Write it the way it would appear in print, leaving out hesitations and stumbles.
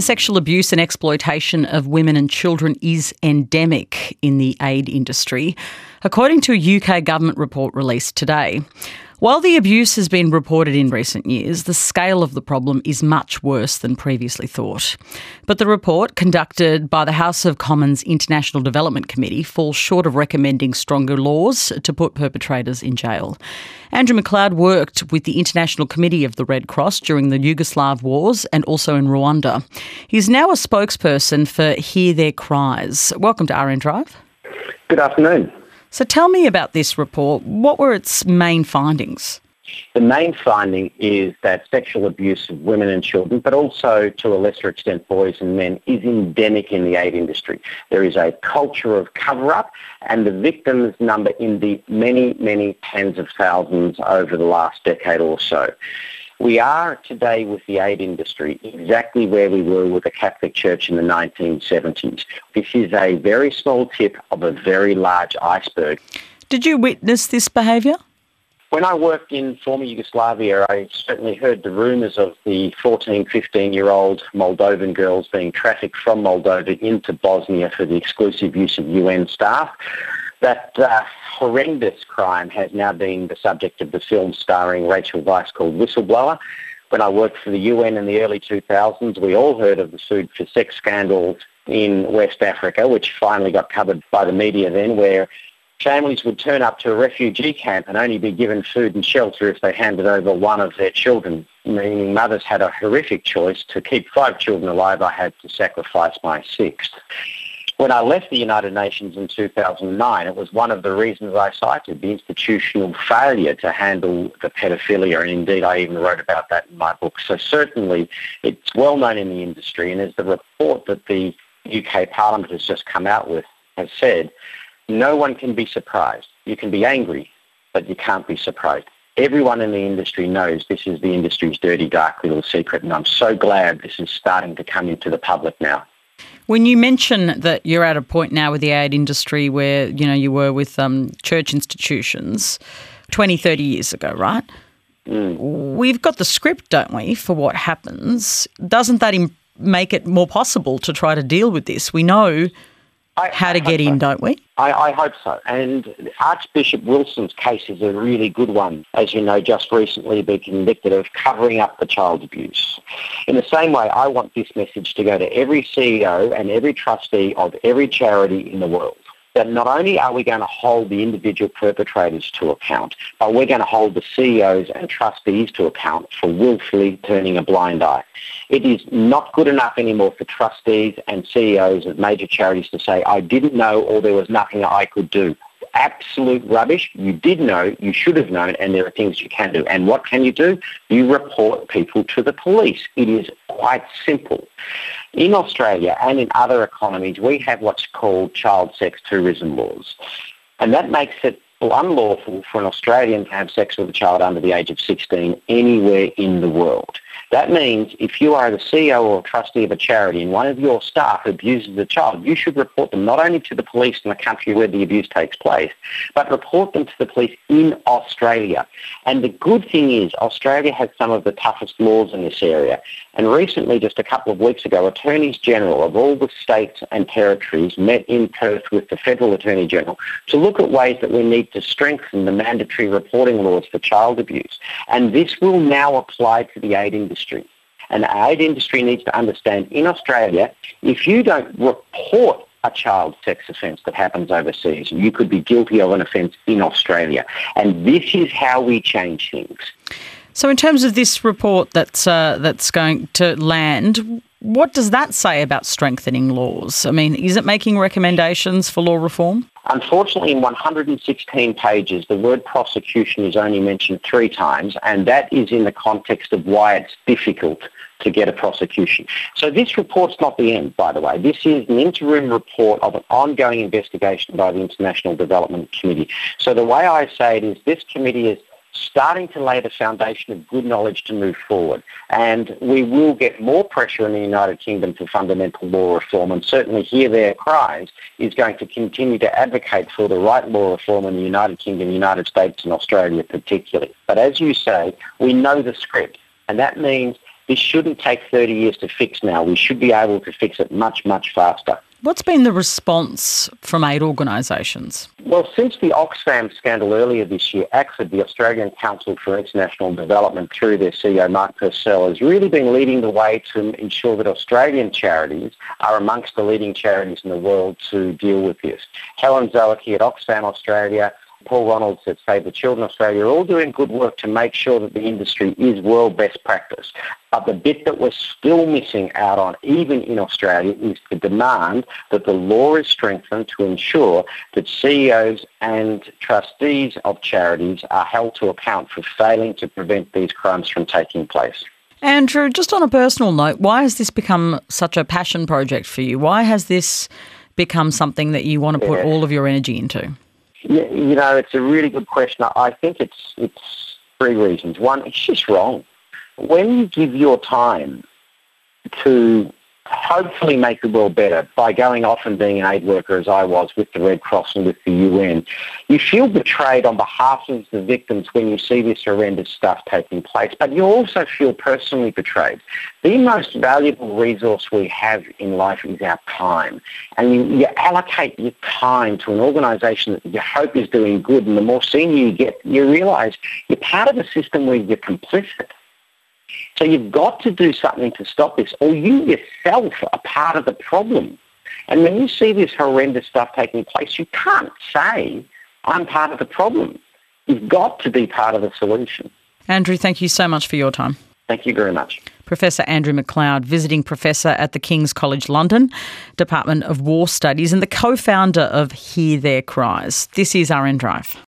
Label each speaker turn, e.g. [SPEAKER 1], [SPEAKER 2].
[SPEAKER 1] Sexual abuse and exploitation of women and children is endemic in the aid industry, according to a UK government report released today. While the abuse has been reported in recent years, the scale of the problem is much worse than previously thought. But the report, conducted by the House of Commons International Development Committee, falls short of recommending stronger laws to put perpetrators in jail. Andrew McLeod worked with the International Committee of the Red Cross during the Yugoslav wars and also in Rwanda. He's now a spokesperson for Hear Their Cries. Welcome to RN Drive.
[SPEAKER 2] Good afternoon.
[SPEAKER 1] So tell me about this report. What were its main findings?
[SPEAKER 2] The main finding is that sexual abuse of women and children, but also to a lesser extent boys and men, is endemic in the aid industry. There is a culture of cover-up, and the victims number in the many, many tens of thousands over the last decade or so. We are today with the aid industry exactly where we were with the Catholic Church in the 1970s. This is a very small tip of a very large iceberg.
[SPEAKER 1] Did you witness this behaviour?
[SPEAKER 2] When I worked in former Yugoslavia, I certainly heard the rumours of the 14, 15-year-old Moldovan girls being trafficked from Moldova into Bosnia for the exclusive use of UN staff. That horrendous crime has now been the subject of the film starring Rachel Weisz called Whistleblower. When I worked for the UN in the early 2000s, we all heard of the food for sex scandals in West Africa, which finally got covered by the media then, where families would turn up to a refugee camp and only be given food and shelter if they handed over one of their children, meaning mothers had a horrific choice. To keep 5 children alive, I had to sacrifice my 6th. When I left the United Nations in 2009, it was one of the reasons I cited, the institutional failure to handle the pedophilia, and indeed I even wrote about that in my book. So certainly it's well known in the industry, and as the report that the UK Parliament has just come out with has said, no one can be surprised. You can be angry, but you can't be surprised. Everyone in the industry knows this is the industry's dirty, dark little secret, and I'm so glad this is starting to come into the public now.
[SPEAKER 1] When you mention that you're at a point now with the aid industry where, you were with church institutions 20, 30 years ago, right? We've got the script, don't we, for what happens. Doesn't that make it more possible to try to deal with this? We know how to get in, don't we?
[SPEAKER 2] I hope so. And Archbishop Wilson's case is a really good one. As you know, just recently been convicted of covering up the child abuse. In the same way, I want this message to go to every CEO and every trustee of every charity in the world, that not only are we going to hold the individual perpetrators to account, but we're going to hold the CEOs and trustees to account for willfully turning a blind eye. It is not good enough anymore for trustees and CEOs of major charities to say, I didn't know, or there was nothing I could do. Absolute rubbish. You did know, you should have known, and there are things you can do. And what can you do? You report people to the police. It is quite simple. In Australia and in other economies, we have what's called child sex tourism laws. And that makes it unlawful for an Australian to have sex with a child under the age of 16 anywhere in the world. That means if you are the CEO or trustee of a charity and one of your staff abuses a child, you should report them not only to the police in the country where the abuse takes place, but report them to the police in Australia. And the good thing is Australia has some of the toughest laws in this area. And recently, just a couple of weeks ago, Attorneys General of all the states and territories met in Perth with the Federal Attorney General to look at ways that we need to strengthen the mandatory reporting laws for child abuse. And this will now apply to the aid industry. And the aid industry needs to understand, in Australia, if you don't report a child sex offence that happens overseas, you could be guilty of an offence in Australia. And this is how we change things.
[SPEAKER 1] So in terms of this report that's going to land, what does that say about strengthening laws? I mean, is it making recommendations for law reform?
[SPEAKER 2] Unfortunately, in 116 pages, the word prosecution is only mentioned 3 times, and that is in the context of why it's difficult to get a prosecution. So this report's not the end, by the way. This is an interim report of an ongoing investigation by the International Development Committee. So the way I say it is this committee is starting to lay the foundation of good knowledge to move forward. And we will get more pressure in the United Kingdom for fundamental law reform, and certainly Hear Their Cries is going to continue to advocate for the right law reform in the United Kingdom, United States and Australia particularly. But as you say, we know the script, and that means This shouldn't take 30 years to fix now. We should be able to fix it much, much faster.
[SPEAKER 1] What's been the response from aid organisations?
[SPEAKER 2] Well, since the Oxfam scandal earlier this year, ACFID, the Australian Council for International Development, through their CEO Mark Purcell, has really been leading the way to ensure that Australian charities are amongst the leading charities in the world to deal with this. Helen Zoecke at Oxfam Australia, Paul Ronalds at Save the Children Australia are all doing good work to make sure that the industry is world best practice. But the bit that we're still missing out on, even in Australia, is the demand that the law is strengthened to ensure that CEOs and trustees of charities are held to account for failing to prevent these crimes from taking place.
[SPEAKER 1] Andrew, just on a personal note, why has this become such a passion project for you? Why has this become something that you want to put all of your energy into?
[SPEAKER 2] Yeah, it's a really good question. I think it's three reasons. One, it's just wrong. When you give your time to hopefully make the world better by going off and being an aid worker, as I was with the Red Cross and with the UN, you feel betrayed on behalf of the victims when you see this horrendous stuff taking place, but you also feel personally betrayed. The most valuable resource we have in life is our time, and you allocate your time to an organisation that you hope is doing good, and the more senior you get, you realise you're part of a system where you're complicit. So you've got to do something to stop this, or you yourself are part of the problem. And when you see this horrendous stuff taking place, you can't say, I'm part of the problem. You've got to be part of the solution.
[SPEAKER 1] Andrew, thank you so much for your time.
[SPEAKER 2] Thank you very much.
[SPEAKER 1] Professor Andrew McLeod, Visiting Professor at the King's College London, Department of War Studies, and the co-founder of Hear Their Cries. This is RN Drive.